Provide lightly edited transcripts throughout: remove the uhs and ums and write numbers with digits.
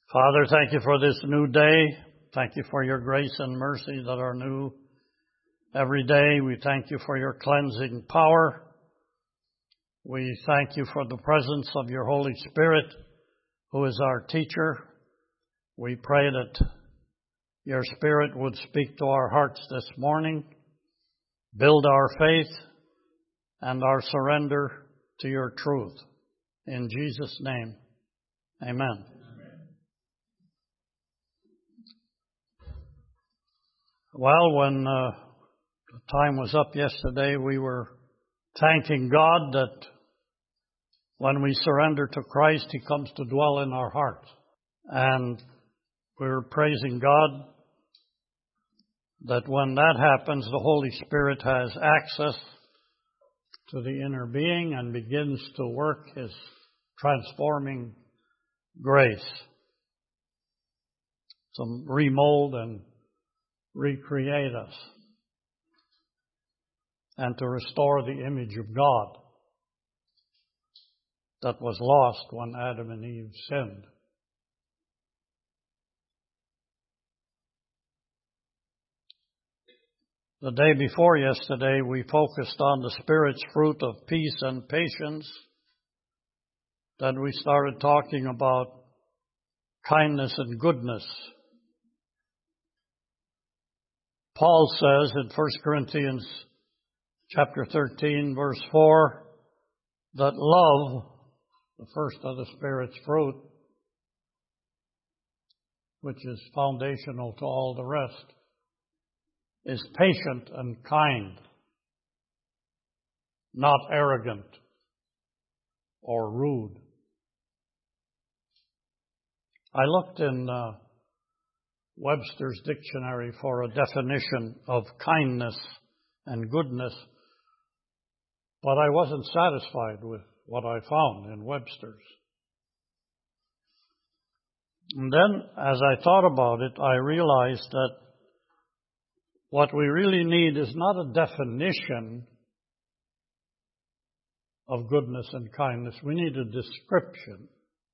Father, thank you for this new day. Thank you for your grace and mercy that are new every day. We thank you for your cleansing power. We thank you for the presence of your Holy Spirit, who is our teacher. We pray that your Spirit would speak to our hearts this morning, build our faith and our surrender to your truth. In Jesus' name, amen. Well, when the time was up yesterday, we were thanking God that when we surrender to Christ, He comes to dwell in our hearts. And we were praising God that when that happens, the Holy Spirit has access to the inner being and begins to work His transforming grace, to remold and recreate us, and to restore the image of God that was lost when Adam and Eve sinned. The day before yesterday, we focused on the Spirit's fruit of peace and patience. Then we started talking about kindness and goodness. Paul says in 1 Corinthians chapter 13, verse 4, that love, the first of the Spirit's fruit, which is foundational to all the rest, is patient and kind, not arrogant or rude. I looked in Webster's dictionary for a definition of kindness and goodness, but I wasn't satisfied with what I found in Webster's. And then, as I thought about it, I realized that what we really need is not a definition of goodness and kindness. We need a description.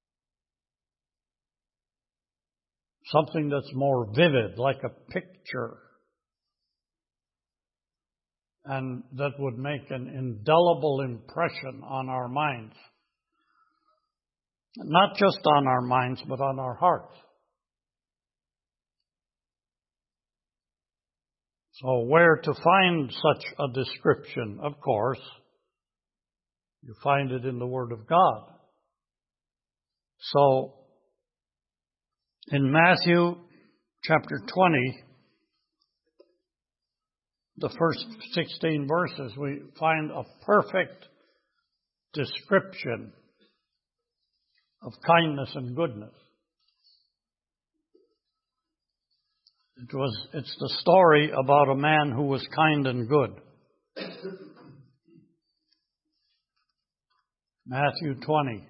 Something that's more vivid, like a picture, and that would make an indelible impression on our minds. Not just on our minds, but on our hearts. So where to find such a description? Of course, you find it in the Word of God. So, in Matthew chapter 20, the first 16 verses, we find a perfect description of kindness and goodness. It's the story about a man who was kind and good. Matthew 20.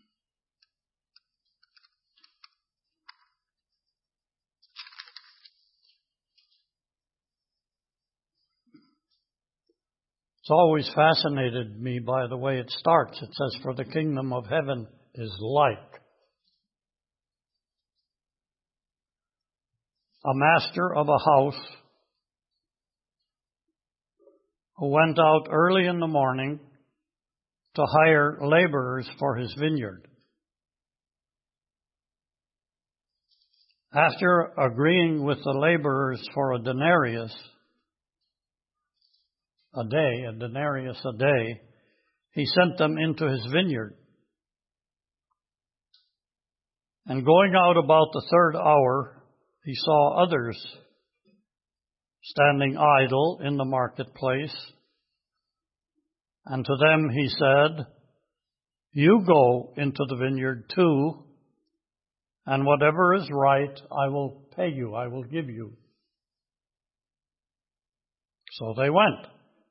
It's always fascinated me by the way it starts. It says, "For the kingdom of heaven is like." A master of a house who went out early in the morning to hire laborers for his vineyard. After agreeing with the laborers for a denarius a day, he sent them into his vineyard. And going out about the third hour, he saw others standing idle in the marketplace. And to them he said, "You go into the vineyard too, and whatever is right, I will pay you, I will give you." So they went.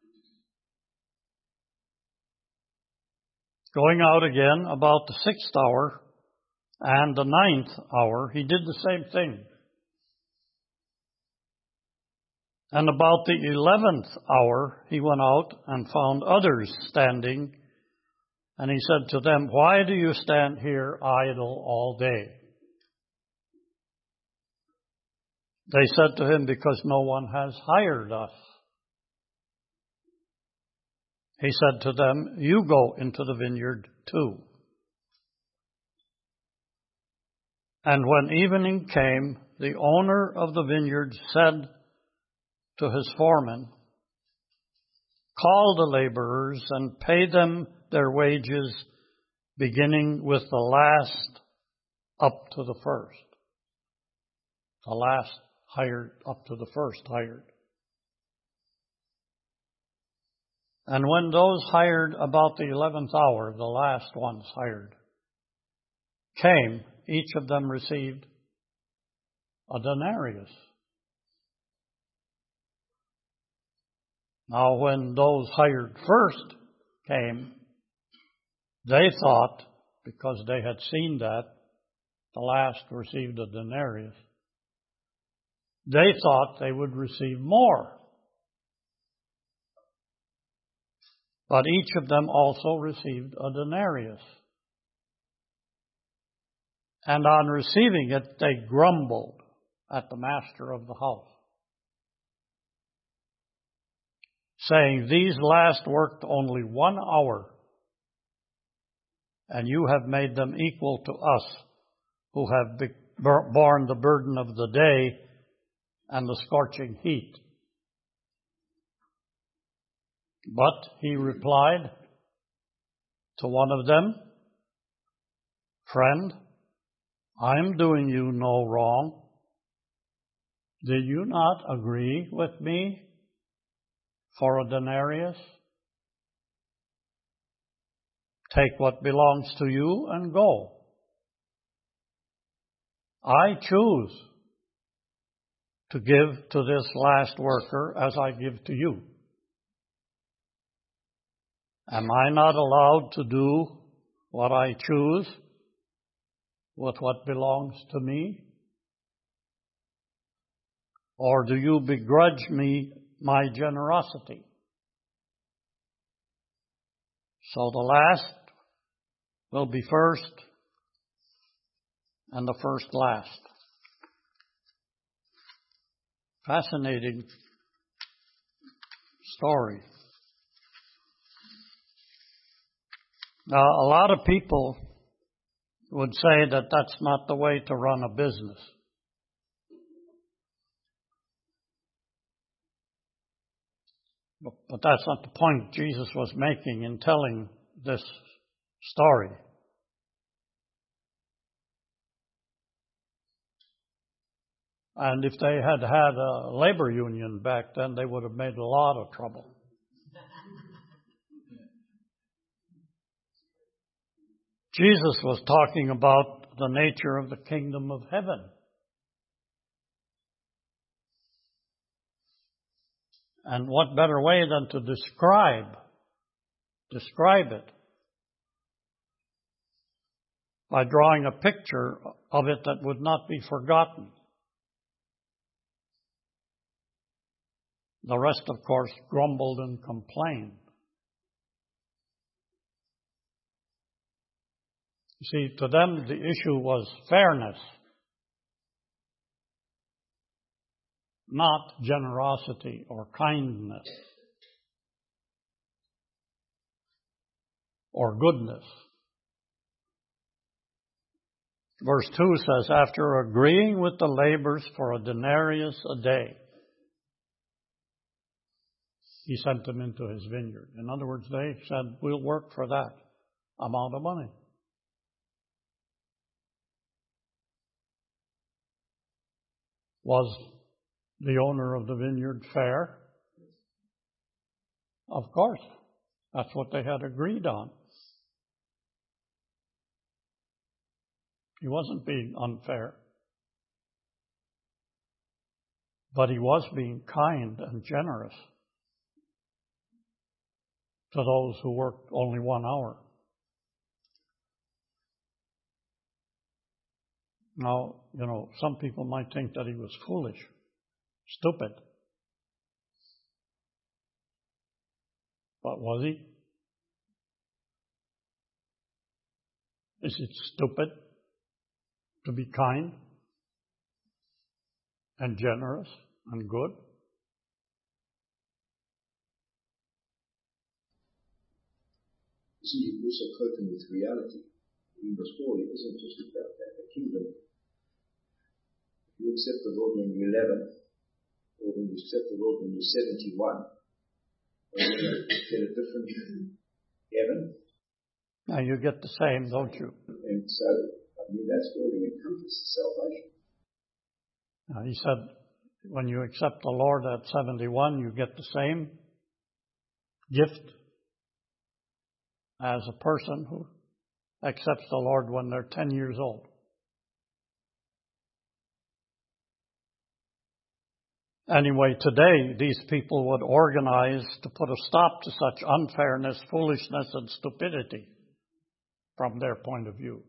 Going out again about the 6th hour and the 9th hour, he did the same thing. And about the 11th hour, he went out and found others standing, and he said to them, "Why do you stand here idle all day?" They said to him, because no one has hired us. He said to them, you go into the vineyard too. And when evening came, the owner of the vineyard said to his foreman, call the laborers and pay them their wages, beginning with the last up to the first. The last hired up to the first hired. And when those hired about the 11th hour, the last ones hired, came, each of them received a denarius. Now, when those hired first came, they thought, because they had seen that the last received a denarius, they thought they would receive more. But each of them also received a denarius. And on receiving it, they grumbled at the master of the house, saying, these last worked only 1 hour, and you have made them equal to us, who have borne the burden of the day and the scorching heat. But he replied to one of them, friend, I am doing you no wrong. Did you not agree with me for a denarius? Take what belongs to you and go. I choose to give to this last worker as I give to you. Am I not allowed to do what I choose with what belongs to me? Or do you begrudge me my generosity? So the last will be first, and the first last. Fascinating story. Now, a lot of people would say that that's not the way to run a business. But that's not the point Jesus was making in telling this story. And if they had had a labor union back then, they would have made a lot of trouble. Jesus was talking about the nature of the kingdom of heaven. And what better way than to describe it by drawing a picture of it that would not be forgotten. The rest, of course, grumbled and complained. You see, to them the issue was fairness, not generosity or kindness or goodness. Verse 2 says, after agreeing with the laborers for a denarius a day, he sent them into his vineyard. In other words, they said, we'll work for that amount of money. Was the owner of the vineyard fair? Of course. That's what they had agreed on. He wasn't being unfair. But he was being kind and generous to those who worked only 1 hour. Now, some people might think that he was foolish, stupid. But was he? Is it stupid to be kind? and generous and good. You see, you're also coping with reality. In the story, it isn't just about that. The kingdom, if you accept the Lord when you're 11, or when you accept the Lord when you're 71, or you get a different heaven. Now you get the same, don't you? And so, that story encompasses salvation. Now he said, when you accept the Lord at 71, you get the same gift as a person who accepts the Lord when they're 10 years old. Anyway, today, these people would organize to put a stop to such unfairness, foolishness, and stupidity from their point of view.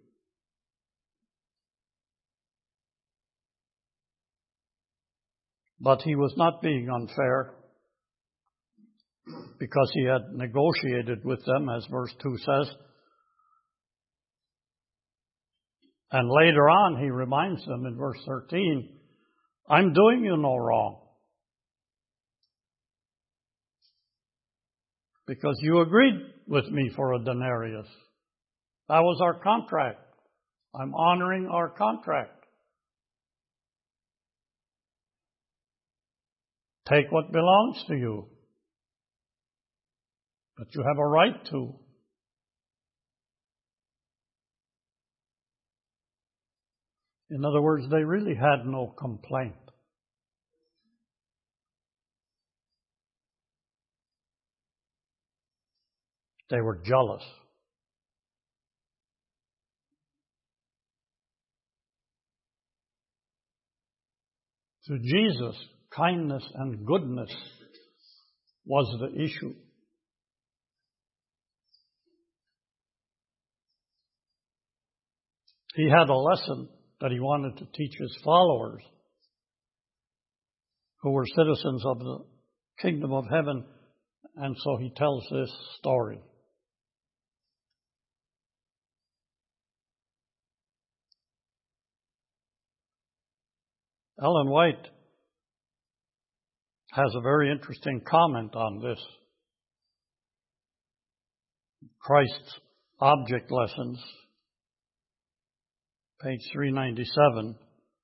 But he was not being unfair because he had negotiated with them, as verse 2 says. And later on, he reminds them in verse 13, I'm doing you no wrong, because you agreed with me for a denarius. That was our contract. I'm honoring our contract. Take what belongs to you, but you have a right to. In other words, they really had no complaint. They were jealous. To Jesus, kindness and goodness was the issue. He had a lesson that he wanted to teach his followers, who were citizens of the kingdom of heaven, and so he tells this story. Ellen White has a very interesting comment on this. Christ's Object Lessons, page 397.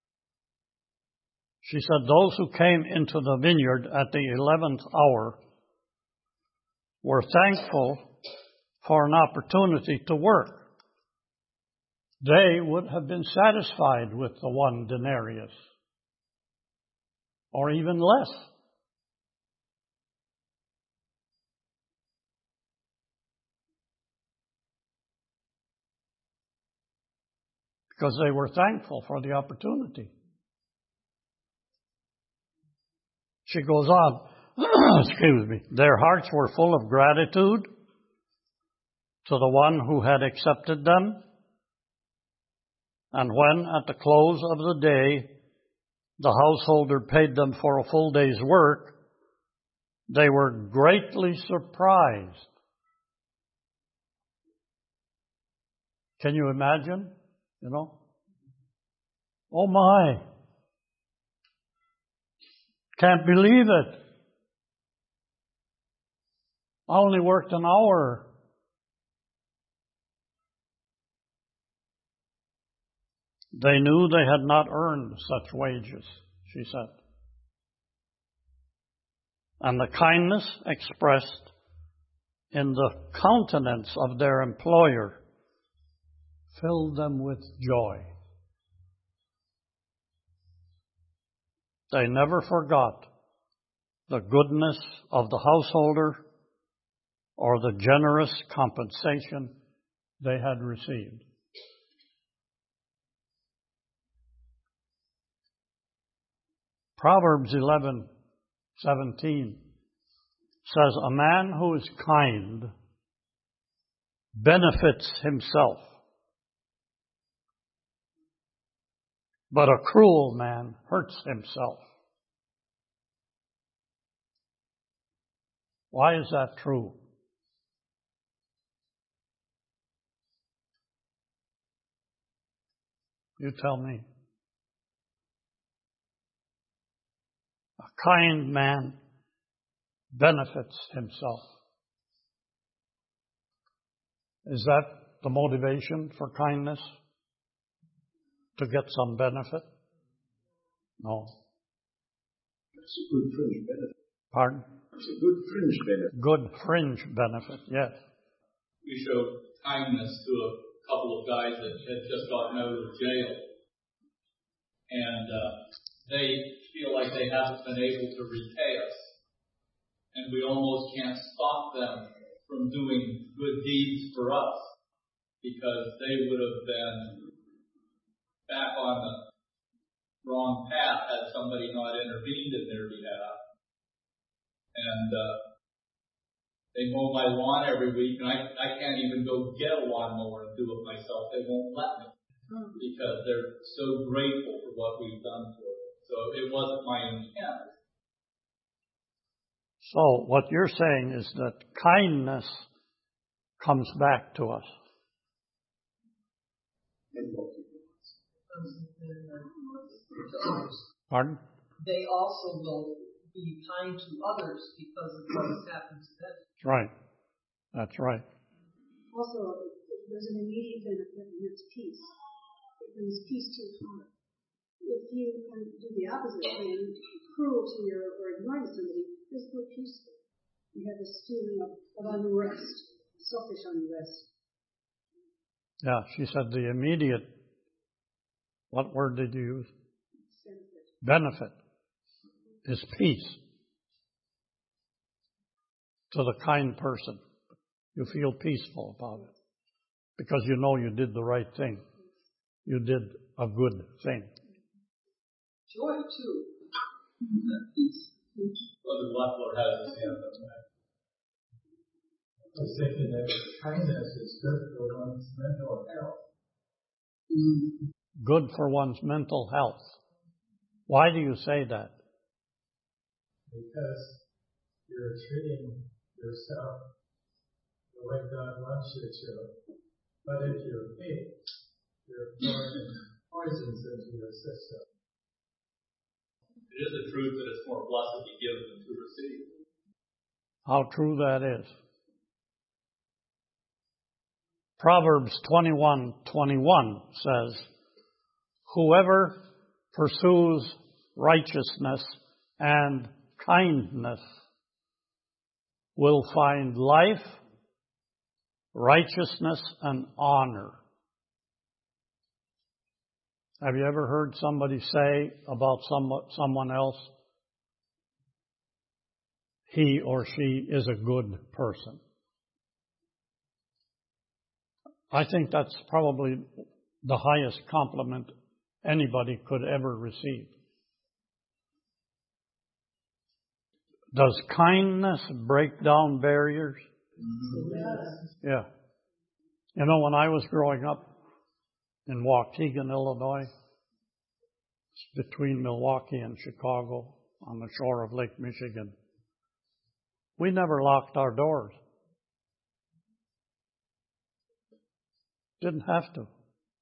She said, those who came into the vineyard at the 11th hour were thankful for an opportunity to work. They would have been satisfied with the 1 denarius, or even less. Because they were thankful for the opportunity. She goes on, excuse me, their hearts were full of gratitude to the one who had accepted them. And when, at the close of the day, the householder paid them for a full day's work, they were greatly surprised. Can you imagine? Oh my, can't believe it. I only worked an hour. They knew they had not earned such wages, she said. And the kindness expressed in the countenance of their employer filled them with joy. They never forgot the goodness of the householder or the generous compensation they had received. Proverbs 11:17 says, a man who is kind benefits himself, but a cruel man hurts himself. Why is that true? You tell me. A kind man benefits himself. Is that the motivation for kindness? To get some benefit? No. It's a good fringe benefit. Pardon? It's a good fringe benefit. Good fringe benefit, yes. We showed kindness to a couple of guys that had just gotten out of jail. And they feel like they haven't been able to repay us. And we almost can't stop them from doing good deeds for us, because they would have been back on the wrong path had somebody not intervened in their behalf. And they mow my lawn every week, and I can't even go get a lawnmower and do it myself. They won't let me, because they're so grateful for what we've done for them. So it wasn't my intent. So what you're saying is that kindness comes back to us. Pardon? They also will be kind to others because of what has happened to them. Right. That's right. Also, there's an immediate benefit, and it's peace. It brings peace to your heart. If you can do the opposite thing, cruelty or ignoring somebody, there's no peace there. You have this feeling of unrest, selfish unrest. Yeah, she said the immediate, what word did you use? Benefit is peace to the kind person. You feel peaceful about it because you know you did the right thing. You did a good thing. Joy, too. Peace. Brother Leffler has his hand up there. I was thinking that kindness is good for one's mental health. Good for one's mental health. Why do you say that? Because you're treating yourself the way God wants you to. But if you're weak, you're pouring poisons into your system. It is a truth that it's more blessed to give than to receive. How true that is. Proverbs 21:21 says, whoever pursues righteousness and kindness will find life, righteousness, and honor. Have you ever heard somebody say about someone else, he or she is a good person? I think that's probably the highest compliment anybody could ever receive. Does kindness break down barriers? Yeah. You know, when I was growing up in Waukegan, Illinois, it's between Milwaukee and Chicago on the shore of Lake Michigan, we never locked our doors. Didn't have to.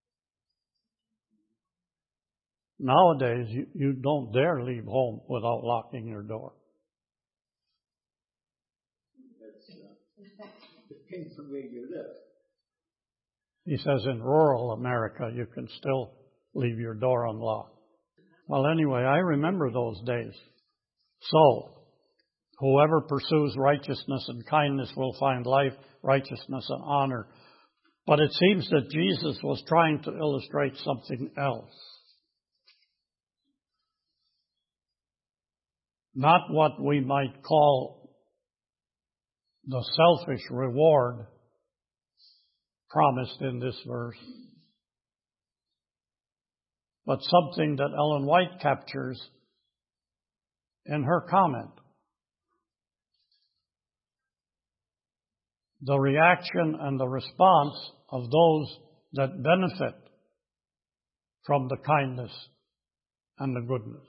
Nowadays, you don't dare leave home without locking your door. Depends on where you live. He says in rural America, you can still leave your door unlocked. Well, anyway, I remember those days. So, whoever pursues righteousness and kindness will find life, righteousness, and honor. But it seems that Jesus was trying to illustrate something else. Not what we might call the selfish reward promised in this verse, but something that Ellen White captures in her comment. The reaction and the response of those that benefit from the kindness and the goodness.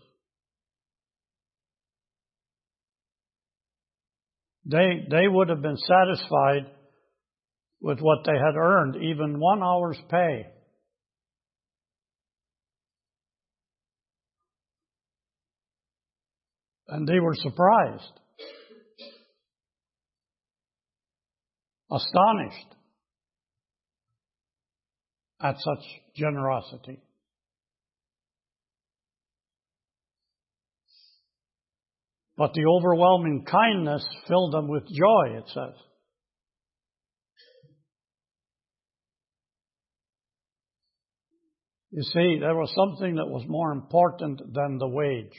They would have been satisfied with what they had earned, even 1 hour's pay. And they were surprised, astonished at such generosity. But the overwhelming kindness filled them with joy, it says. You see, there was something that was more important than the wage.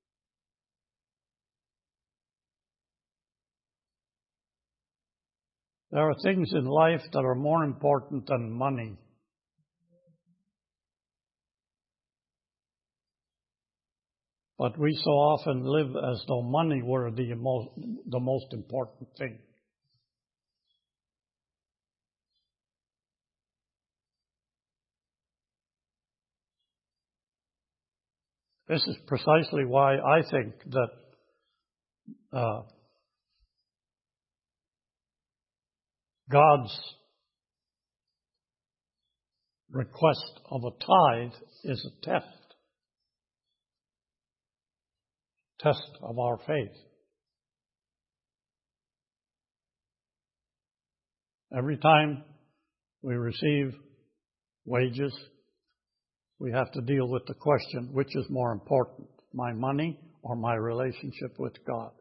There are things in life that are more important than money. But we so often live as though money were the most important thing. This is precisely why I think that God's request of a tithe is a test of our faith. Every time we receive wages, we have to deal with the question, which is more important, my money or my relationship with God?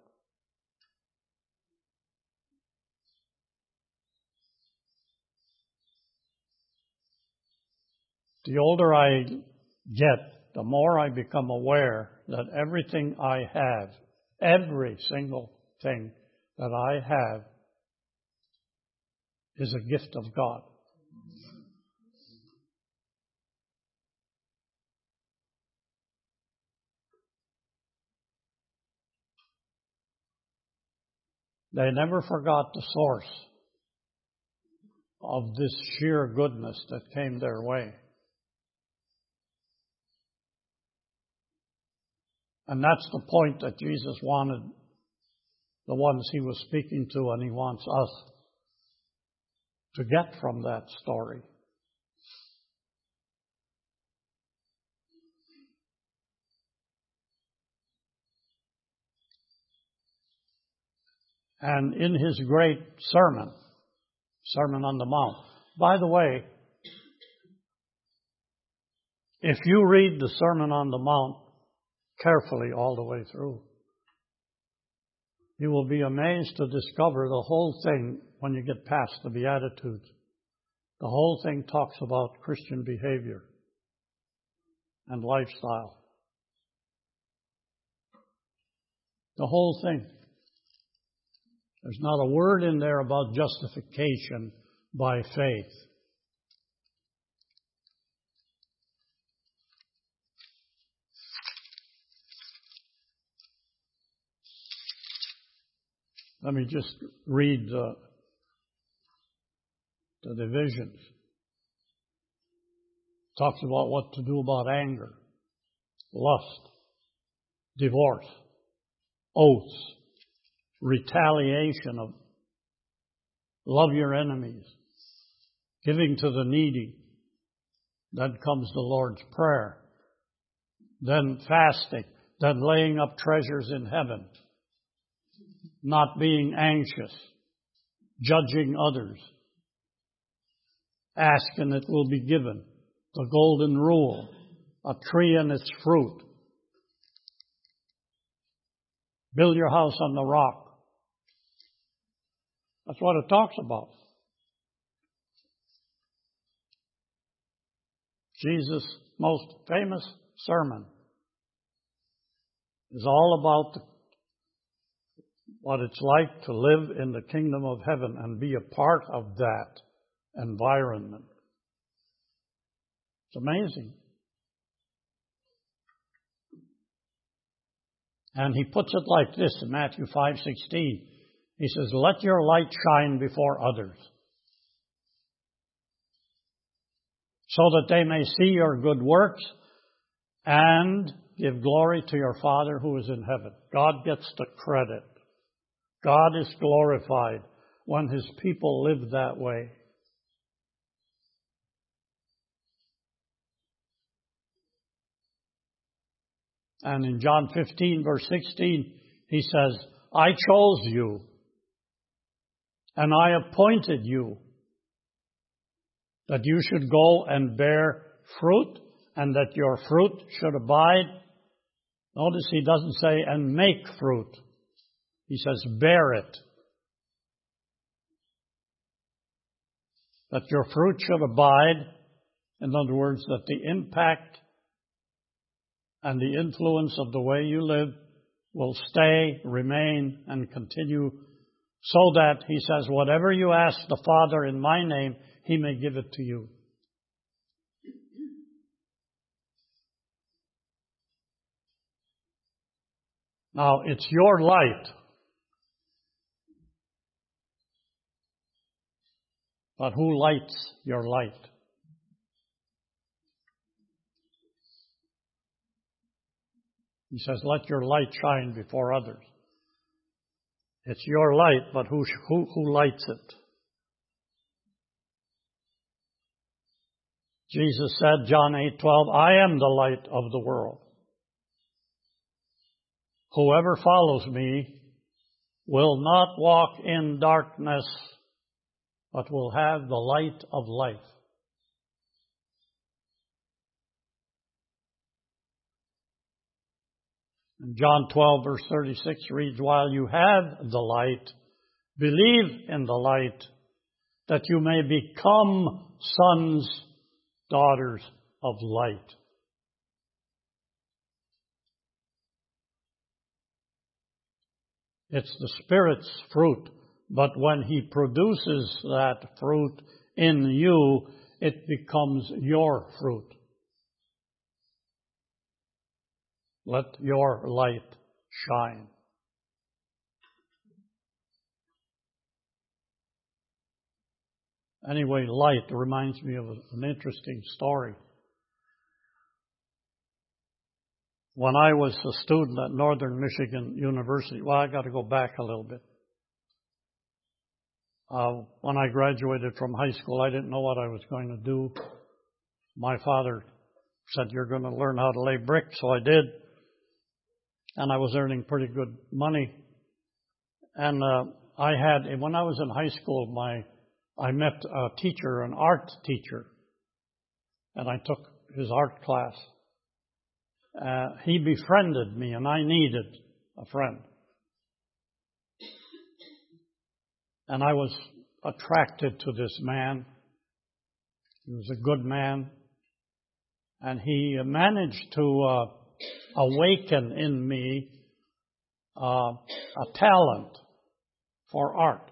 The older I get, the more I become aware that everything I have, every single thing that I have, is a gift of God. They never forgot the source of this sheer goodness that came their way. And that's the point that Jesus wanted the ones he was speaking to, and he wants us to get from that story. And in his great Sermon on the Mount. By the way, if you read the Sermon on the Mount carefully all the way through, you will be amazed to discover the whole thing, when you get past the Beatitudes, the whole thing talks about Christian behavior and lifestyle. The whole thing. There's not a word in there about justification by faith. Let me just read the divisions. It talks about what to do about anger, lust, divorce, oaths, retaliation of love your enemies, giving to the needy. Then comes the Lord's Prayer. Then fasting. Then laying up treasures in heaven. Not being anxious. Judging others. Ask and it will be given. The golden rule. A tree and its fruit. Build your house on the rock. That's what it talks about. Jesus' most famous sermon is all about what it's like to live in the kingdom of heaven and be a part of that environment. It's amazing. And he puts it like this in Matthew 5:16. He says, let your light shine before others, so that they may see your good works and give glory to your Father who is in heaven. God gets the credit. God is glorified when his people live that way. And in John 15, verse 16, He says, I chose you, and I appointed you, that you should go and bear fruit, and that your fruit should abide. Notice he doesn't say, and make fruit. He says, bear it. That your fruit should abide. In other words, that the impact and the influence of the way you live will stay, remain, and continue, so that, he says, whatever you ask the Father in my name, he may give it to you. Now, it's your light. But who lights your light? He says, let your light shine before others. It's your light, but who lights it? Jesus said, John 8:12, I am the light of the world. Whoever follows me will not walk in darkness, but will have the light of life. And John 12, verse 36 reads, while you have the light, believe in the light, that you may become sons, daughters of light. It's the Spirit's fruit, but when He produces that fruit in you, it becomes your fruit. Let your light shine. Anyway, light reminds me of an interesting story. When I was a student at Northern Michigan University, well, I got to go back a little bit. When I graduated from high school, I didn't know what I was going to do. My father said, you're going to learn how to lay brick, so I did. And I was earning pretty good money. And when I was in high school, I met a teacher, an art teacher, and I took his art class. He befriended me, and I needed a friend. And I was attracted to this man. He was a good man. And he managed to awaken in me a talent for art.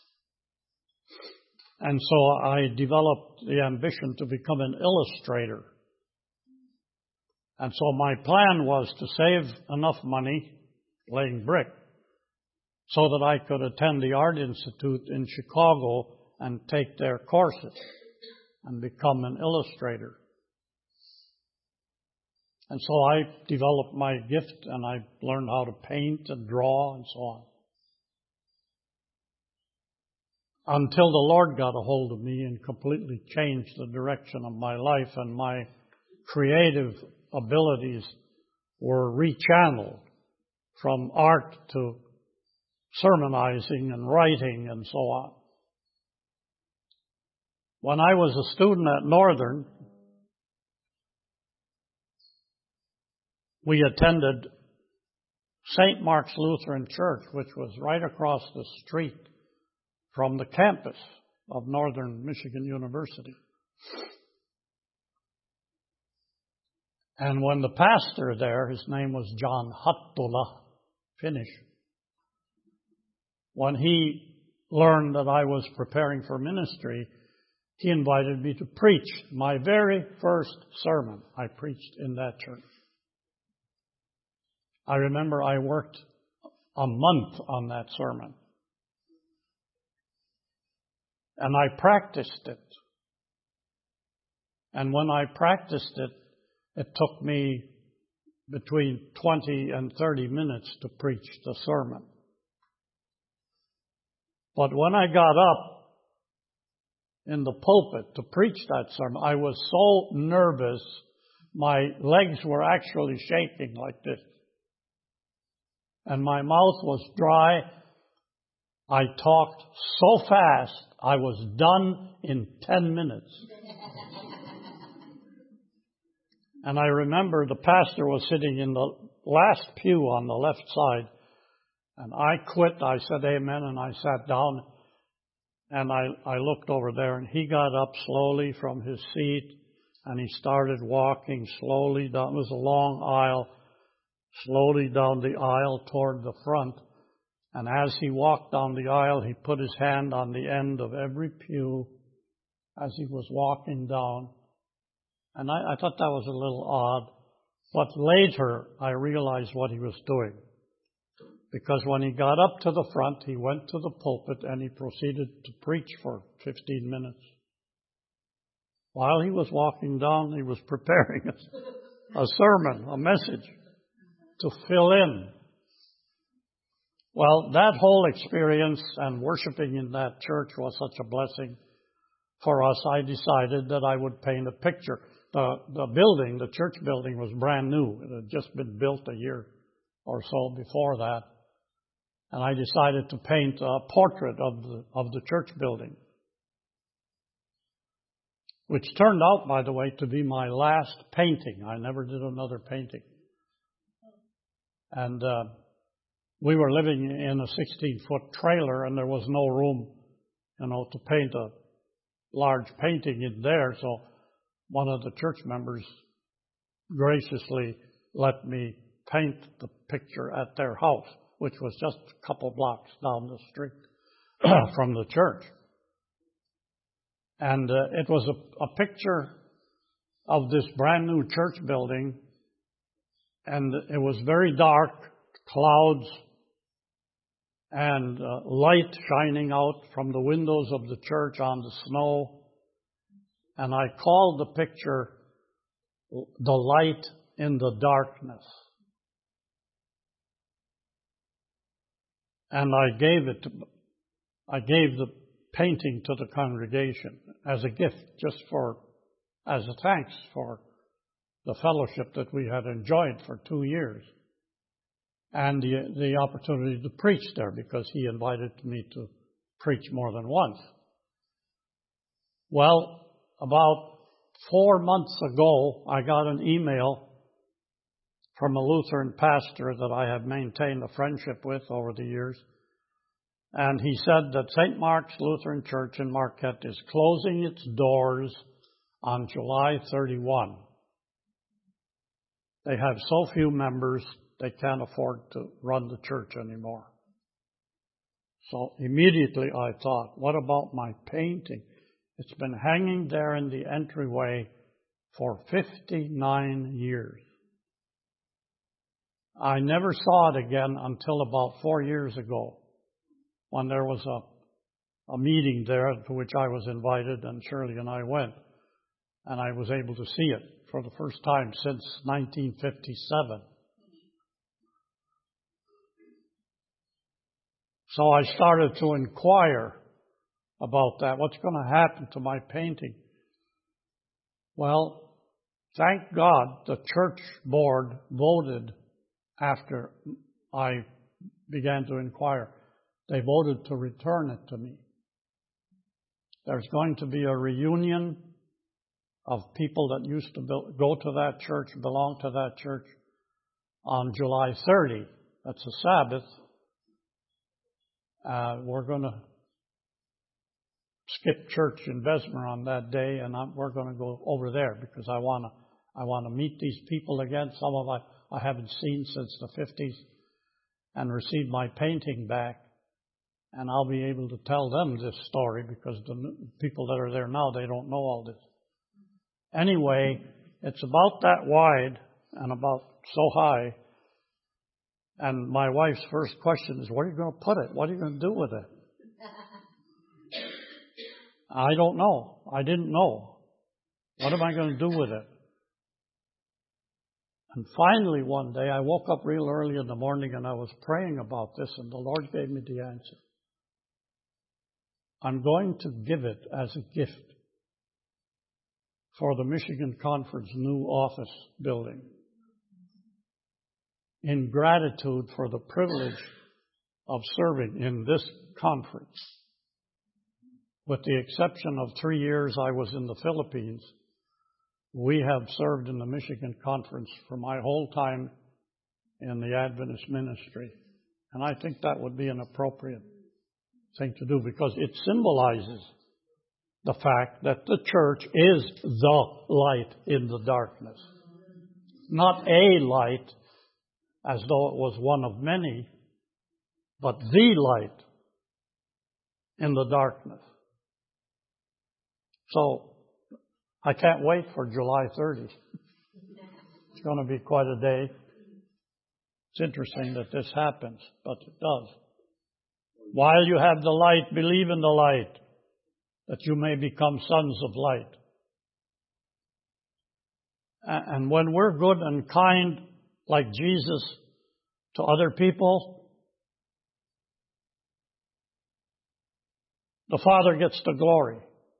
And so I developed the ambition to become an illustrator. And so my plan was to save enough money laying brick so that I could attend the Art Institute in Chicago and take their courses and become an illustrator. And so I developed my gift, and I learned how to paint and draw and so on. Until the Lord got a hold of me and completely changed the direction of my life, and my creative abilities were rechanneled from art to sermonizing and writing and so on. When I was a student at Northern, we attended St. Mark's Lutheran Church, which was right across the street from the campus of Northern Michigan University. And when the pastor there, his name was John Hattula, Finnish, when he learned that I was preparing for ministry, he invited me to preach. My very first sermon I preached in that church. I remember I worked a month on that sermon. And I practiced it. And when I practiced it, it took me between 20 and 30 minutes to preach the sermon. But when I got up in the pulpit to preach that sermon, I was so nervous, my legs were actually shaking like this. and my mouth was dry. I talked so fast, I was done in 10 minutes. And I remember the pastor was sitting in the last pew on the left side, and I quit. I said amen, and I sat down, and I looked over there, and he got up slowly from his seat, and he started walking slowly down. It was a long aisle, slowly down the aisle toward the front. And as he walked down the aisle, he put his hand on the end of every pew as he was walking down. And I thought that was a little odd. But later, I realized what he was doing. Because when he got up to the front, he went to the pulpit and he proceeded to preach for 15 minutes. While he was walking down, he was preparing a sermon, a message to fill in. Well, that whole experience and worshiping in that church was such a blessing for us. I decided that I would paint a picture. The building, the church building, was brand new. It had just been built a year or so before that. And I decided to paint a portrait of the church building, which turned out, by the way, to be my last painting. I never did another painting. And we were living in a 16-foot trailer, and there was no room, to paint a large painting in there. So one of the church members graciously let me paint the picture at their house, which was just a couple blocks down the street from the church. And it was a picture of this brand new church building, and it was very dark, clouds, and light shining out from the windows of the church on the snow. And I called the picture "The Light in the Darkness." And I gave the painting to the congregation as a gift, as a thanks for the fellowship that we had enjoyed for 2 years. And the opportunity to preach there, because he invited me to preach more than once. Well, about 4 months ago, I got an email from a Lutheran pastor that I have maintained a friendship with over the years. And he said that St. Mark's Lutheran Church in Marquette is closing its doors on July 31. They have so few members, they can't afford to run the church anymore. So immediately I thought, what about my painting? It's been hanging there in the entryway for 59 years. I never saw it again until about 4 years ago, when there was a meeting there to which I was invited, and Shirley and I went, and I was able to see it for the first time since 1957. So I started to inquire about that. What's going to happen to my painting? Well, thank God the church board voted after I began to inquire. They voted to return it to me. There's going to be a reunion of people that used to go to that church, belong to that church, on July 30. That's a Sabbath. We're going to skip church in Bessemer on that day, and we're going to go over there because I want to meet these people again. Some of I haven't seen since the 50s, and receive my painting back. And I'll be able to tell them this story because the people that are there now, they don't know all this. Anyway, it's about that wide and about so high. And my wife's first question is, where are you going to put it? What are you going to do with it? I don't know. I didn't know. What am I going to do with it? And finally one day I woke up real early in the morning and I was praying about this, and the Lord gave me the answer. I'm going to give it as a gift for the Michigan Conference new office building. in gratitude for the privilege of serving in this conference. With the exception of 3 years I was in the Philippines, we have served in the Michigan Conference for my whole time in the Adventist ministry. And I think that would be an appropriate thing to do because it symbolizes the fact that the church is the light in the darkness. Not a light as though it was one of many, but the light in the darkness. So I can't wait for July 30th. It's going to be quite a day. It's interesting that this happens, but it does. While you have the light, believe in the light, that you may become sons of light. And when we're good and kind like Jesus to other people, the Father gets the glory.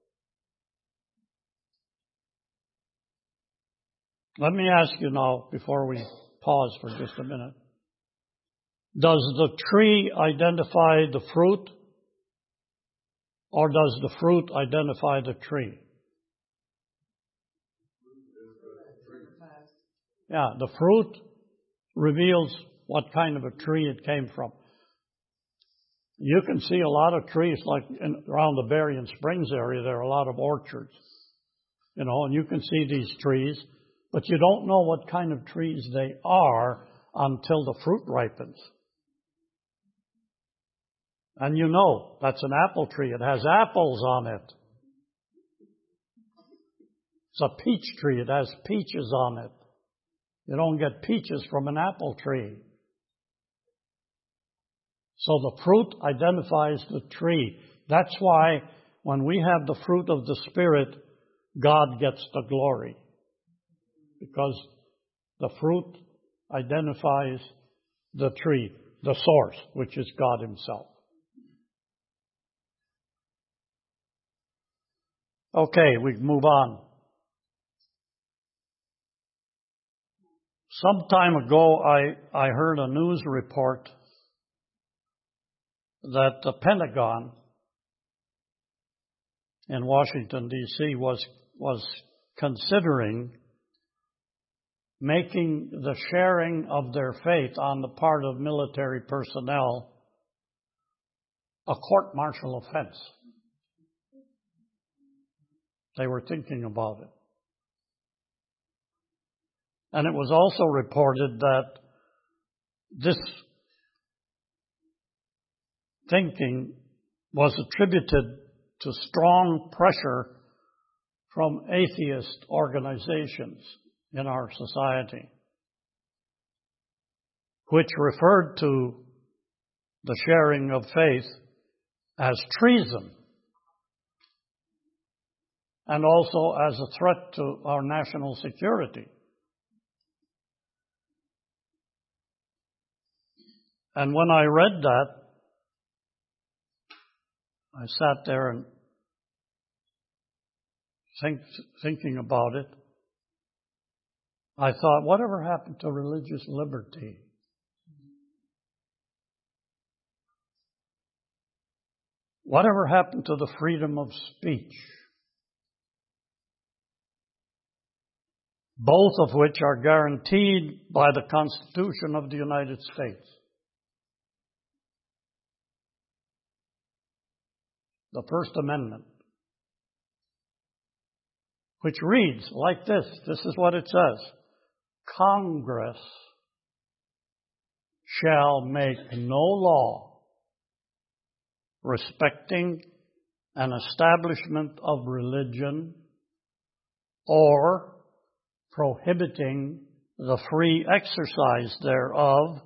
Let me ask you now, before we pause for just a minute, does the tree identify the fruit, or does the fruit identify the tree? Yeah, the fruit reveals what kind of a tree it came from. You can see a lot of trees, like around the Berrien Springs area, there are a lot of orchards, and you can see these trees, but you don't know what kind of trees they are until the fruit ripens. And that's an apple tree. It has apples on it. It's a peach tree. It has peaches on it. You don't get peaches from an apple tree. So the fruit identifies the tree. That's why when we have the fruit of the Spirit, God gets the glory. Because the fruit identifies the tree, the source, which is God Himself. Okay, we move on. Some time ago, I heard a news report that the Pentagon in Washington, D.C. was considering making the sharing of their faith on the part of military personnel a court-martial offense. They were thinking about it. And it was also reported that this thinking was attributed to strong pressure from atheist organizations in our society, which referred to the sharing of faith as treason and also as a threat to our national security. And when I read that, I sat there and thinking about it. I thought, whatever happened to religious liberty? Whatever happened to the freedom of speech? Both of which are guaranteed by the Constitution of the United States. The First Amendment, which reads like this. This is what it says. Congress shall make no law respecting an establishment of religion or prohibiting the free exercise thereof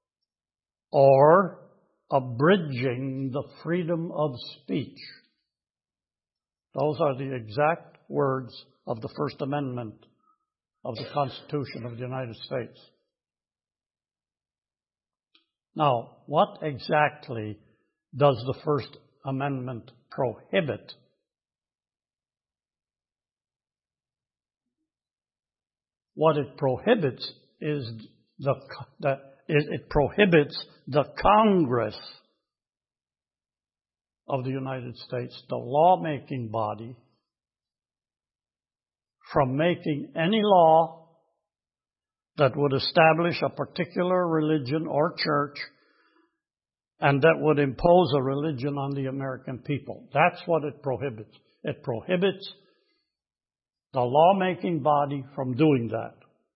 or abridging the freedom of speech. Those are the exact words of the First Amendment of the Constitution of the United States. Now, what exactly does the First Amendment prohibit? What it prohibits is it prohibits the Congress of the United States, the lawmaking body, from making any law that would establish a particular religion or church and that would impose a religion on the American people. That's what it prohibits. It prohibits the lawmaking body from doing that.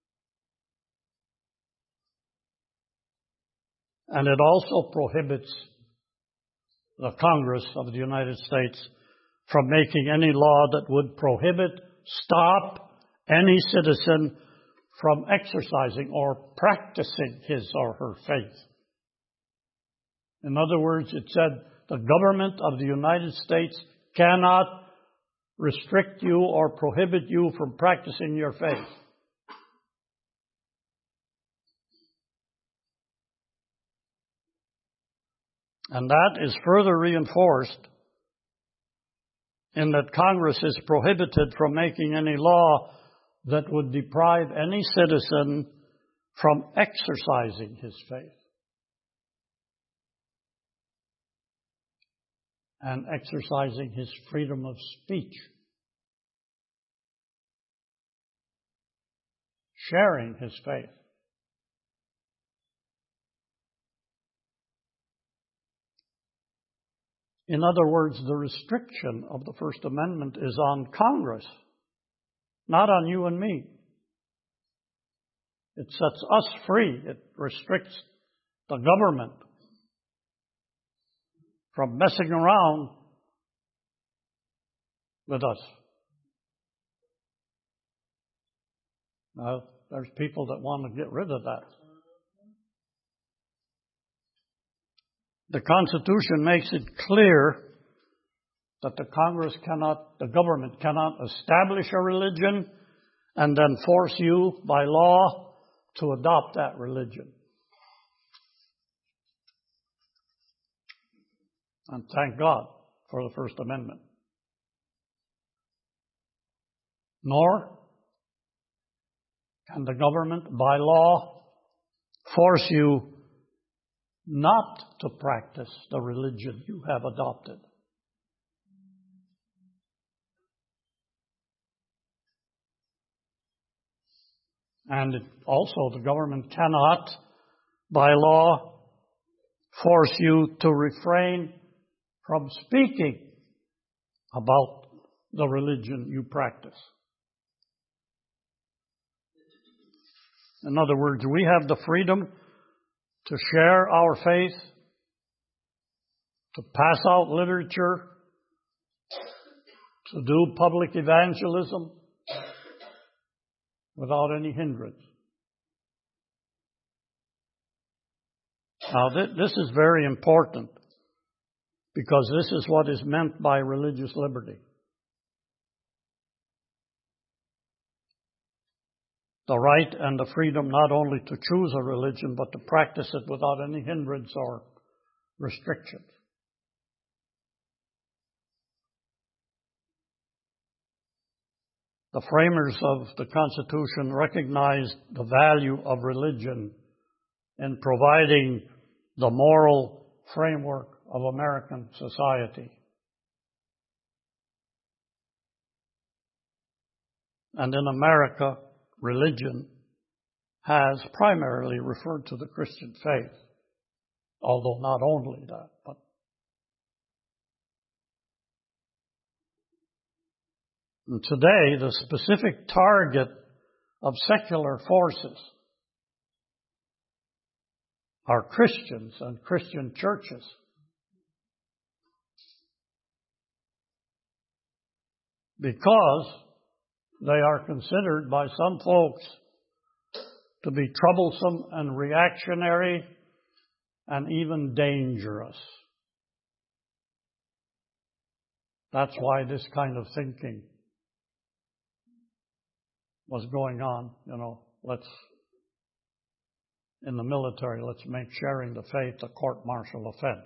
And it also prohibits the Congress of the United States from making any law that would prohibit, stop any citizen from exercising or practicing his or her faith. In other words, it said the government of the United States cannot restrict you or prohibit you from practicing your faith. And that is further reinforced in that Congress is prohibited from making any law that would deprive any citizen from exercising his faith and exercising his freedom of speech, sharing his faith. In other words, the restriction of the First Amendment is on Congress, not on you and me. It sets us free. It restricts the government from messing around with us. Now, there's people that want to get rid of that. The Constitution makes it clear that the government cannot establish a religion and then force you by law to adopt that religion. And thank God for the First Amendment. Nor can the government by law force you not to practice the religion you have adopted. And also the government cannot, by law, force you to refrain from speaking about the religion you practice. In other words, we have the freedom to share our faith, to pass out literature, to do public evangelism without any hindrance. Now, this is very important because this is what is meant by religious liberty. The right and the freedom not only to choose a religion, but to practice it without any hindrance or restrictions. The framers of the Constitution recognized the value of religion in providing the moral framework of American society. And in America, religion has primarily referred to the Christian faith, although not only that, but and today the specific target of secular forces are Christians and Christian churches. Because they are considered by some folks to be troublesome and reactionary and even dangerous. That's why this kind of thinking was going on. In the military, let's make sharing the faith a court-martial offense,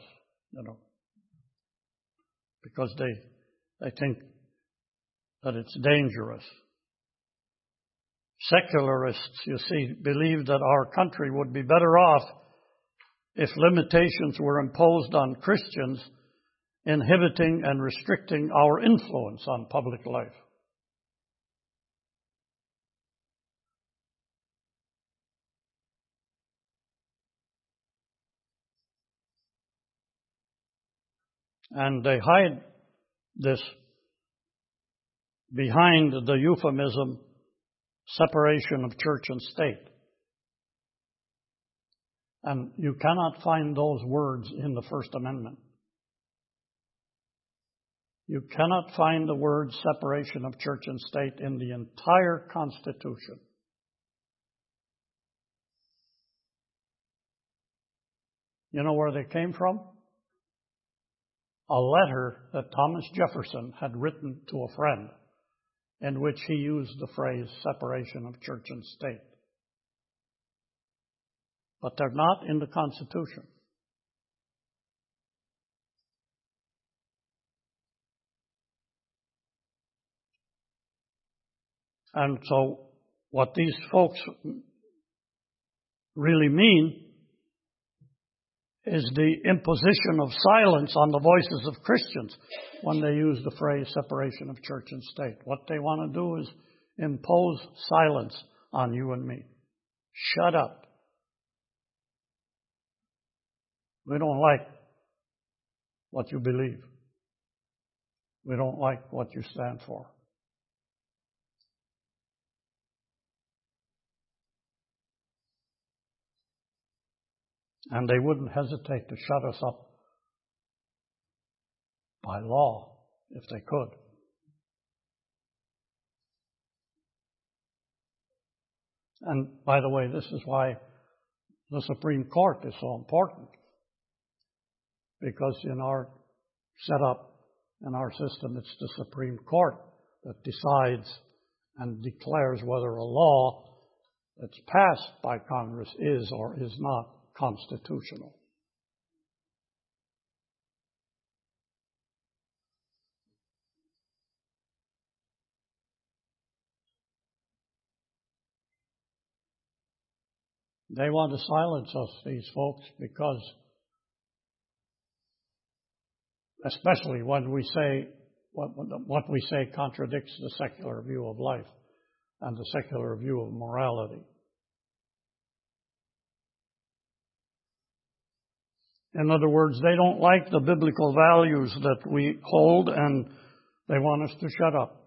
because they think that it's dangerous. Secularists, you see, believe that our country would be better off if limitations were imposed on Christians, inhibiting and restricting our influence on public life. And they hide this behind the euphemism separation of church and state. And you cannot find those words in the First Amendment. You cannot find the word separation of church and state in the entire Constitution. You know where they came from? A letter that Thomas Jefferson had written to a friend in which he used the phrase separation of church and state. But they're not in the Constitution. And so what these folks really mean is the imposition of silence on the voices of Christians when they use the phrase separation of church and state. What they want to do is impose silence on you and me. Shut up. We don't like what you believe. We don't like what you stand for. And they wouldn't hesitate to shut us up by law if they could. And by the way, this is why the Supreme Court is so important. Because in our setup, in our system, it's the Supreme Court that decides and declares whether a law that's passed by Congress is or is not constitutional. They want to silence us, these folks, because especially when we say what we say contradicts the secular view of life and the secular view of morality. In other words, they don't like the biblical values that we hold, and they want us to shut up.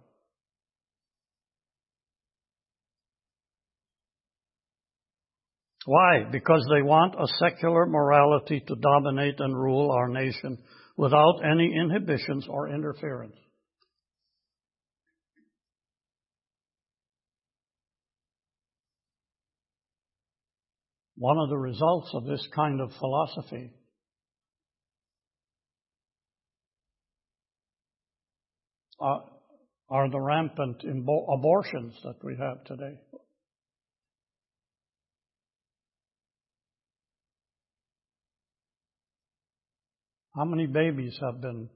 Why? Because they want a secular morality to dominate and rule our nation without any inhibitions or interference. One of the results of this kind of philosophy are the rampant abortions that we have today. How many babies have been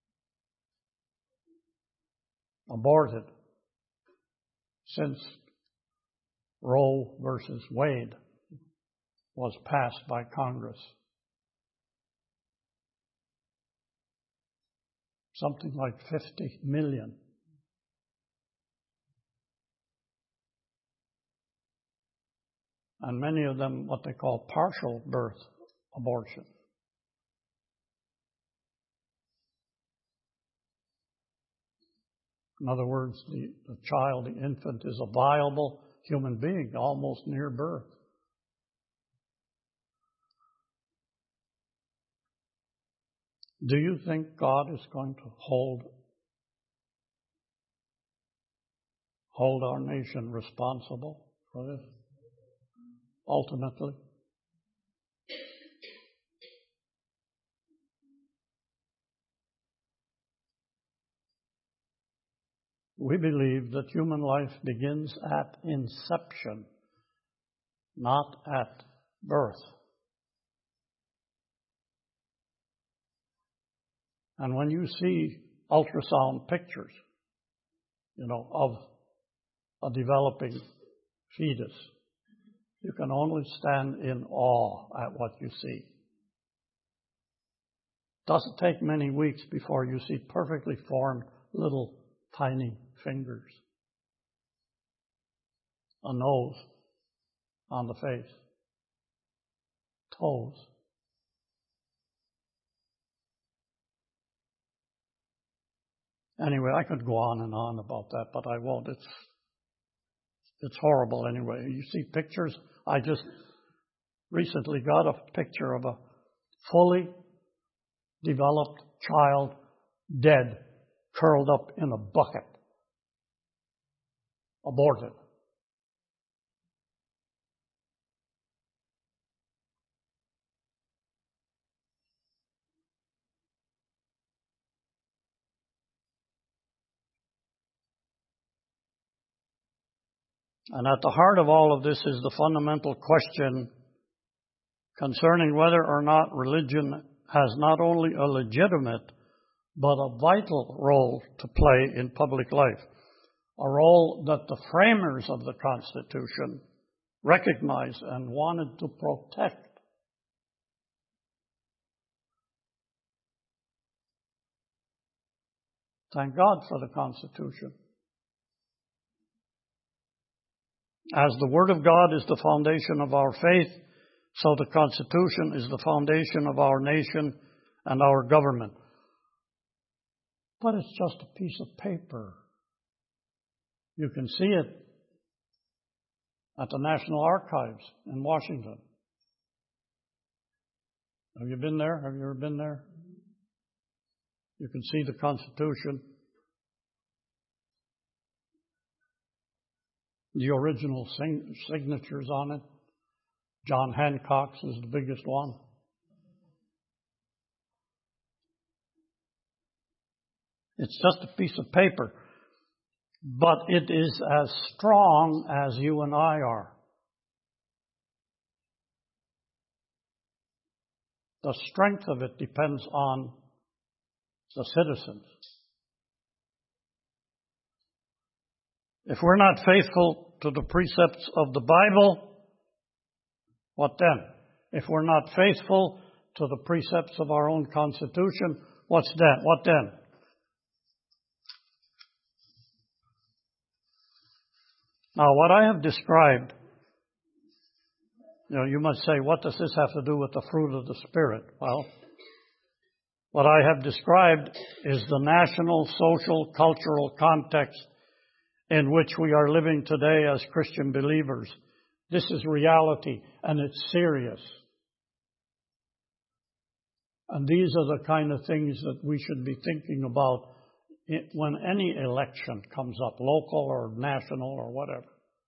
aborted since Roe versus Wade was passed by Congress? Something like 50 million. And many of them what they call partial birth abortion. In other words, the child, the infant, is a viable human being almost near birth. Do you think God is going to hold our nation responsible for this? Ultimately? We believe that human life begins at inception, not at birth. And when you see ultrasound pictures, of a developing fetus. You can only stand in awe at what you see. Doesn't take many weeks before you see perfectly formed little tiny fingers, a nose on the face, toes. Anyway, I could go on and on about that, but I won't. It's horrible anyway. You see pictures. I just recently got a picture of a fully developed child dead, curled up in a bucket, aborted. And at the heart of all of this is the fundamental question concerning whether or not religion has not only a legitimate but a vital role to play in public life, a role that the framers of the Constitution recognized and wanted to protect. Thank God for the Constitution. As the Word of God is the foundation of our faith, so the Constitution is the foundation of our nation and our government. But it's just a piece of paper. You can see it at the National Archives in Washington. Have you been there? Have you ever been there? You can see the Constitution. The original signatures on it. John Hancock's is the biggest one. It's just a piece of paper, but it is as strong as you and I are. The strength of it depends on the citizens. If we're not faithful to the precepts of the Bible, what then? If we're not faithful to the precepts of our own Constitution, what then? Now, what I have described, you must say, what does this have to do with the fruit of the Spirit? Well, what I have described is the national, social, cultural context in which we are living today as Christian believers. This is reality, and it's serious. And these are the kind of things that we should be thinking about when any election comes up, local or national or whatever.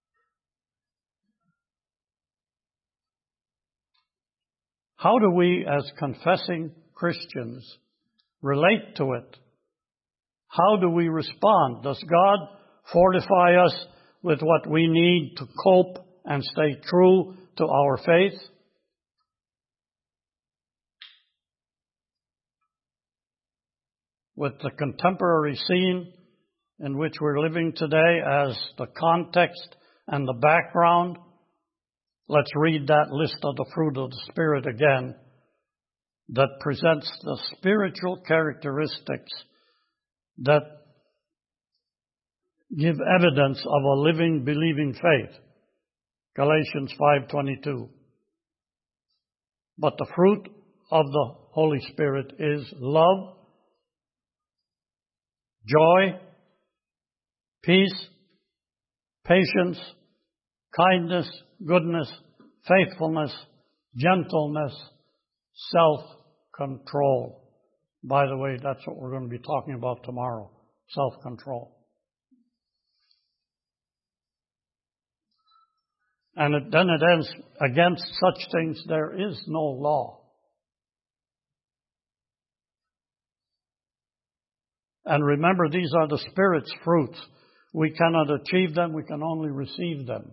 How do we, as confessing Christians, relate to it? How do we respond? Does God fortify us with what we need to cope and stay true to our faith? With the contemporary scene in which we're living today as the context and the background, let's read that list of the fruit of the Spirit again that presents the spiritual characteristics that give evidence of a living, believing faith. Galatians 5:22. But the fruit of the Holy Spirit is love, joy, peace, patience, kindness, goodness, faithfulness, gentleness, self-control. By the way, that's what we're going to be talking about tomorrow, self-control. And then it ends, against such things there is no law. And remember, these are the Spirit's fruits. We cannot achieve them, we can only receive them.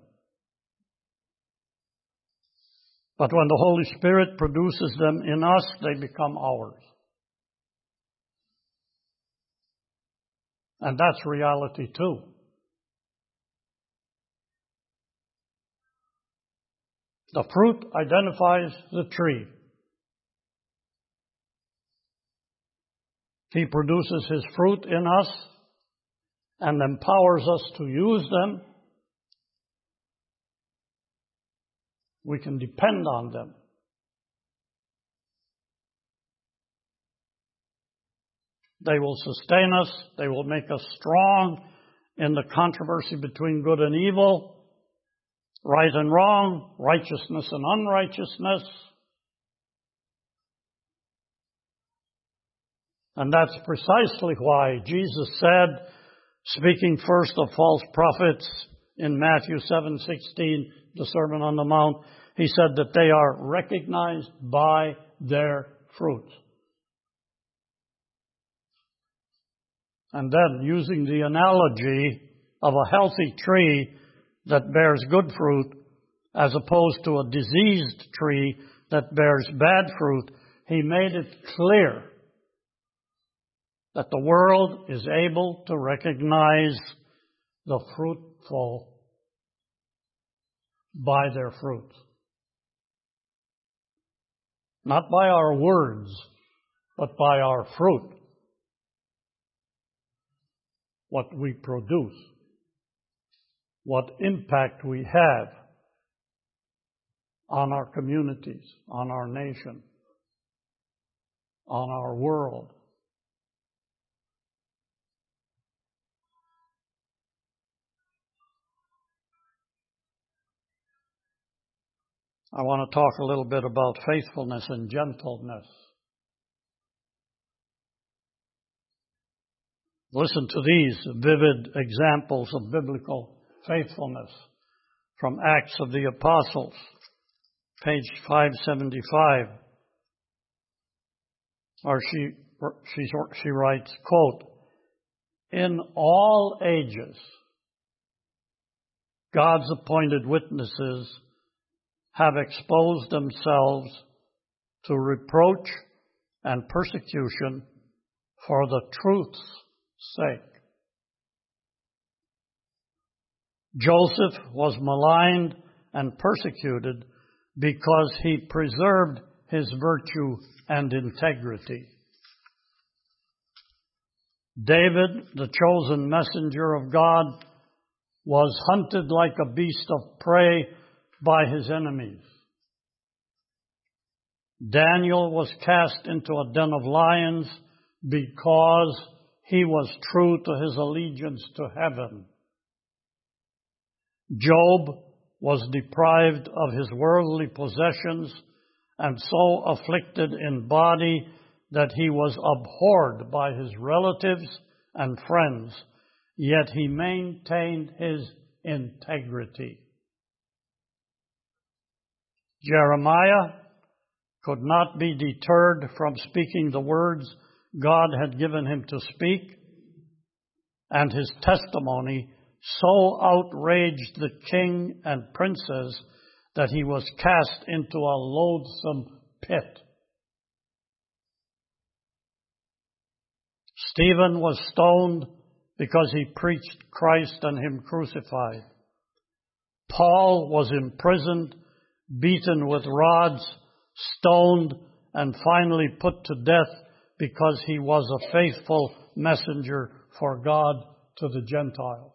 But when the Holy Spirit produces them in us, they become ours. And that's reality too. The fruit identifies the tree. He produces His fruit in us and empowers us to use them. We can depend on them. They will sustain us. They will make us strong in the controversy between good and evil, right and wrong, righteousness and unrighteousness. And that's precisely why Jesus said, speaking first of false prophets in Matthew 7:16, the Sermon on the Mount, He said that they are recognized by their fruit. And then, using the analogy of a healthy tree that bears good fruit as opposed to a diseased tree that bears bad fruit, He made it clear that the world is able to recognize the fruitful by their fruit. Not by our words, but by our fruit. What we produce, what impact we have on our communities, on our nation, on our world. I want to talk a little bit about faithfulness and gentleness. Listen to these vivid examples of biblical faithfulness from Acts of the Apostles, page 575. Or she writes, quote, "In all ages, God's appointed witnesses have exposed themselves to reproach and persecution for the truth's sake. Joseph was maligned and persecuted because he preserved his virtue and integrity. David, the chosen messenger of God, was hunted like a beast of prey by his enemies. Daniel was cast into a den of lions because he was true to his allegiance to heaven. Job was deprived of his worldly possessions and so afflicted in body that he was abhorred by his relatives and friends, yet he maintained his integrity. Jeremiah could not be deterred from speaking the words God had given him to speak, and his testimony so outraged the king and princes that he was cast into a loathsome pit. Stephen was stoned because he preached Christ and Him crucified. Paul was imprisoned, beaten with rods, stoned, and finally put to death because he was a faithful messenger for God to the Gentiles.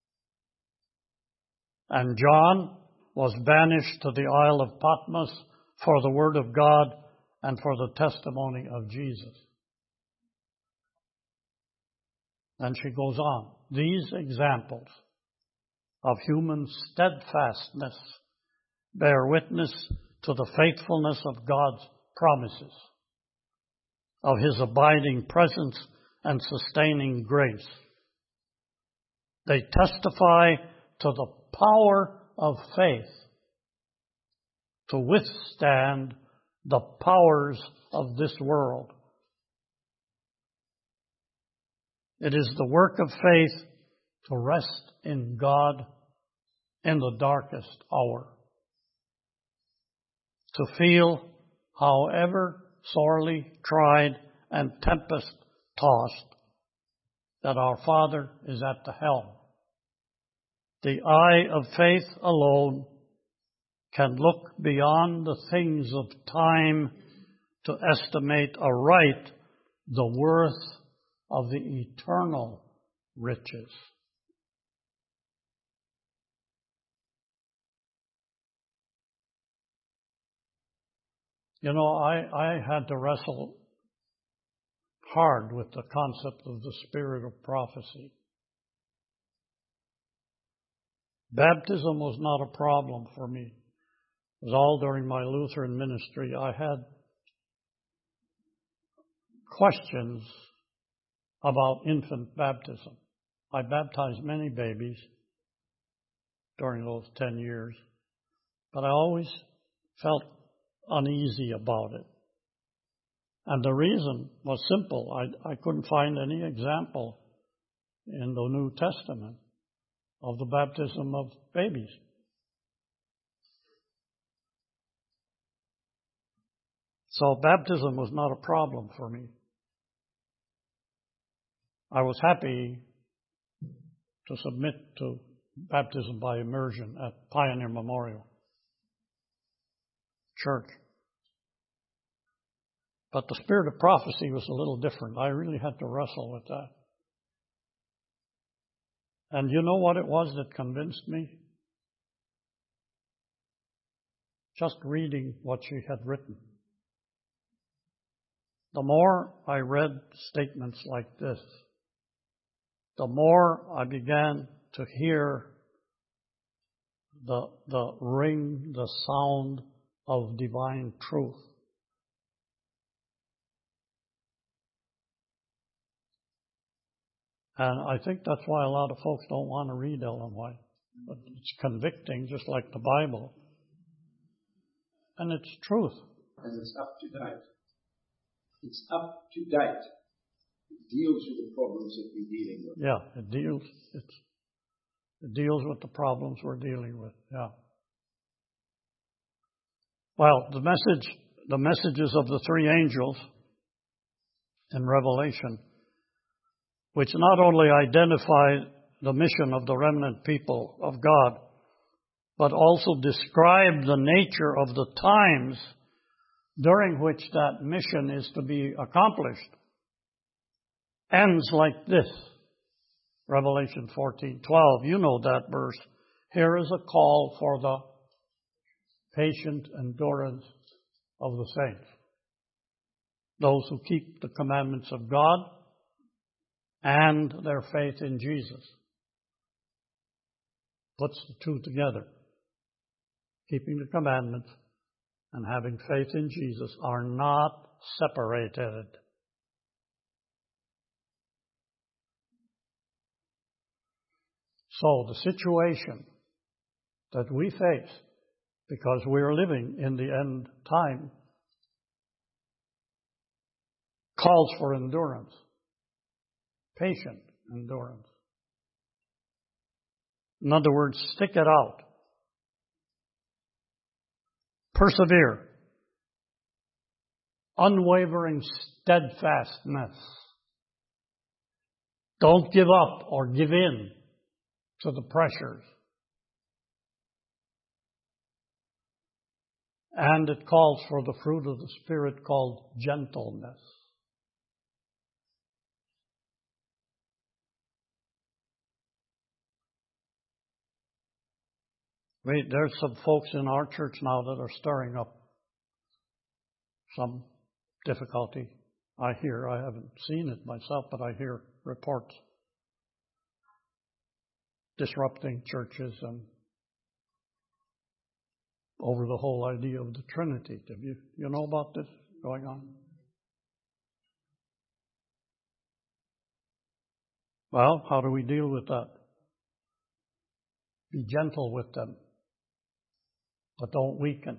And John was banished to the Isle of Patmos for the Word of God and for the testimony of Jesus. And she goes on. These examples of human steadfastness bear witness to the faithfulness of God's promises, of His abiding presence and sustaining grace. They testify to the power of faith to withstand the powers of this world. It is the work of faith to rest in God in the darkest hour. To feel, however sorely tried and tempest-tossed, that our Father is at the helm. The eye of faith alone can look beyond the things of time to estimate aright the worth of the eternal riches. You know, I had to wrestle hard with the concept of the spirit of prophecy. Baptism was not a problem for me. It was all during my Lutheran ministry. I had questions about infant baptism. I baptized many babies during those 10 years, but I always felt uneasy about it. And the reason was simple. I couldn't find any example in the New Testament of the baptism of babies. So baptism was not a problem for me. I was happy to submit to baptism by immersion at Pioneer Memorial Church. But the spirit of prophecy was a little different. I really had to wrestle with that. And you know what it was that convinced me? Just reading what she had written. The more I read statements like this, the more I began to hear the ring, the sound of divine truth. And I think that's why a lot of folks don't want to read Ellen White. But it's convicting, just like the Bible. And it's truth. And it's up to date. It's up to date. It deals with the problems that we're dealing with. Yeah, it deals with the problems we're dealing with. Yeah. Well, the messages of the three angels in Revelation, which not only identify the mission of the remnant people of God, but also describe the nature of the times during which that mission is to be accomplished, ends like this. Revelation 14:12. You know that verse. Here is a call for the patient endurance of the saints. Those who keep the commandments of God and their faith in Jesus. Puts the two together. Keeping the commandments and having faith in Jesus are not separated. So the situation that we face, because we are living in the end time, calls for endurance, patient endurance. In other words, stick it out. Persevere. Unwavering steadfastness. Don't give up or give in to the pressures. And it calls for the fruit of the Spirit called gentleness. There's some folks in our church now that are stirring up some difficulty. I haven't seen it myself, but I hear reports disrupting churches and over the whole idea of the Trinity. Do you know about this going on? Well, how do we deal with that? Be gentle with them, but don't weaken.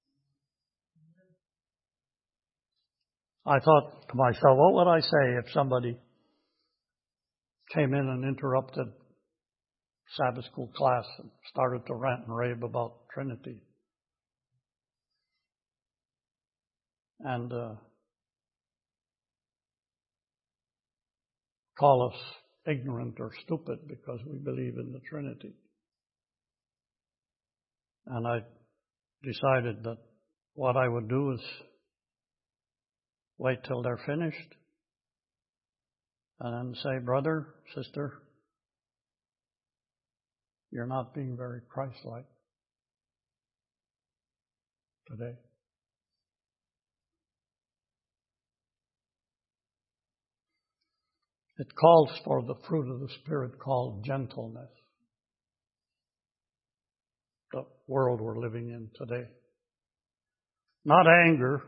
I thought to myself, what would I say if somebody came in and interrupted Sabbath school class and started to rant and rave about Trinity? And call us ignorant or stupid because we believe in the Trinity. And I decided that what I would do is wait till they're finished and then say, brother, sister, you're not being very Christ-like today. It calls for the fruit of the Spirit called gentleness. The world we're living in today. Not anger,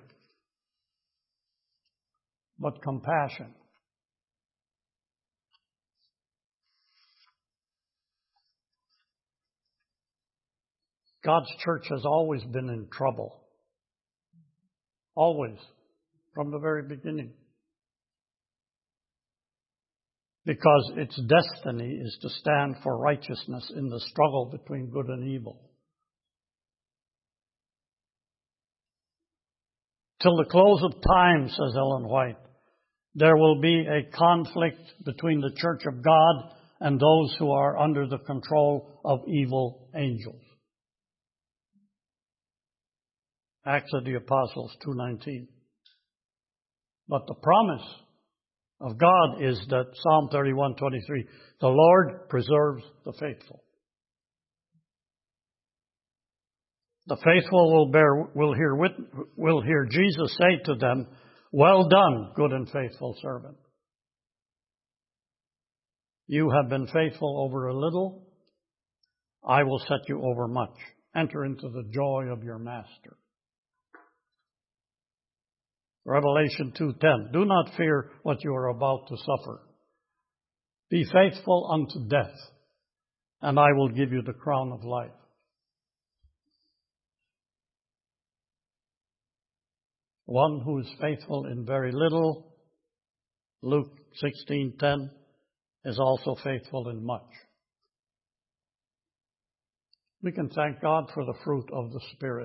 but compassion. God's church has always been in trouble. Always. From the very beginning. Because its destiny is to stand for righteousness in the struggle between good and evil. Till the close of time, says Ellen White, there will be a conflict between the church of God and those who are under the control of evil angels. Acts of the Apostles 2:19. But the promise of God is that Psalm 31:23, the Lord preserves the faithful. The faithful will hear Jesus say to them, well done, good and faithful servant. You have been faithful over a little, I will set you over much. Enter into the joy of your master. Revelation 2:10, do not fear what you are about to suffer. Be faithful unto death, and I will give you the crown of life. One who is faithful in very little, Luke 16:10, is also faithful in much. We can thank God for the fruit of the Spirit.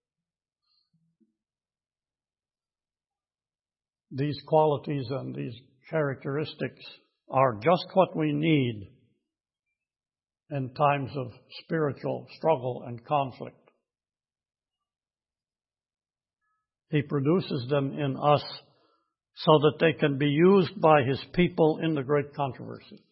These qualities and these characteristics are just what we need in times of spiritual struggle and conflict. He produces them in us so that they can be used by His people in the great controversy.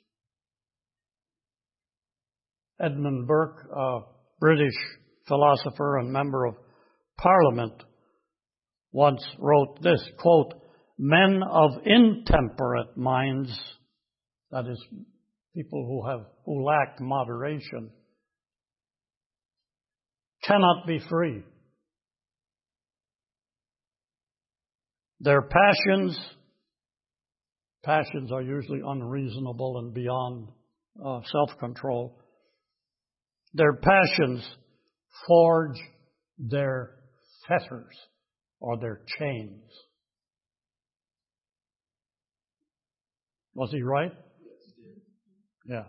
Edmund Burke, a British philosopher and member of Parliament, once wrote this, quote, men of intemperate minds, that is, people who lack moderation, cannot be free. Their passions are usually unreasonable and beyond self-control. Their passions forge their fetters or their chains. Was he right? Yeah.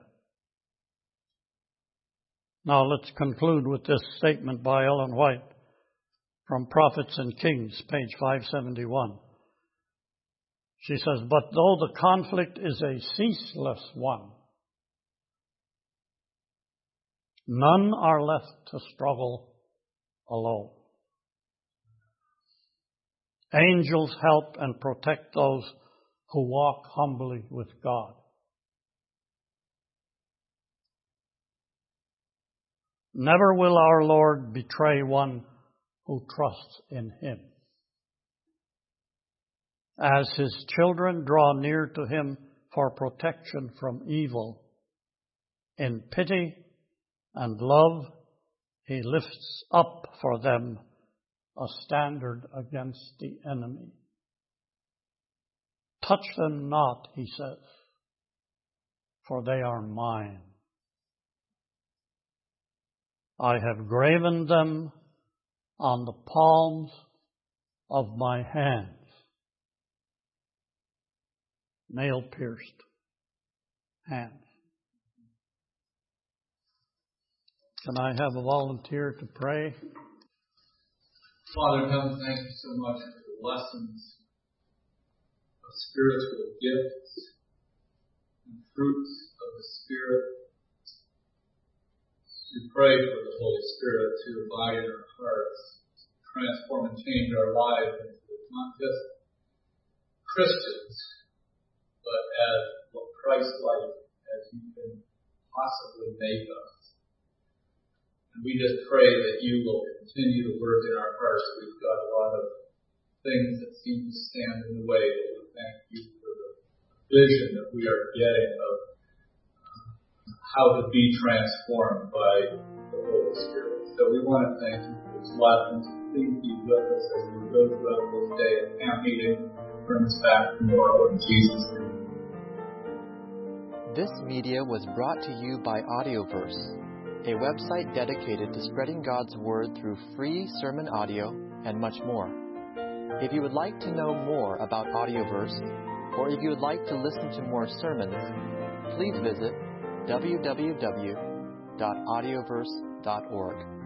Now let's conclude with this statement by Ellen White from Prophets and Kings, page 571. She says, but though the conflict is a ceaseless one, none are left to struggle alone. Angels help and protect those who walk humbly with God. Never will our Lord betray one who trusts in Him. As His children draw near to Him for protection from evil, in pity and love, He lifts up for them a standard against the enemy. Touch them not, He says, for they are mine. I have graven them on the palms of my hands. Nail-pierced hands. Can I have a volunteer to pray? Father in heaven, thank you so much for the lessons of spiritual gifts and fruits of the Spirit. to pray for the Holy Spirit to abide in our hearts, transform and change our lives into not just Christians, but as Christ-like as you can possibly make us. And we just pray that you will continue to work in our hearts. We've got a lot of things that seem to stand in the way, but we thank you for the vision that we are getting of how to be transformed by the Holy Spirit. So we want to thank you for this lesson. Please be with us as we go throughout this day at camp meeting. Bring us back tomorrow in Jesus' name. This media was brought to you by Audioverse, a website dedicated to spreading God's Word through free sermon audio and much more. If you would like to know more about Audioverse, or if you would like to listen to more sermons, please visit www.audioverse.org.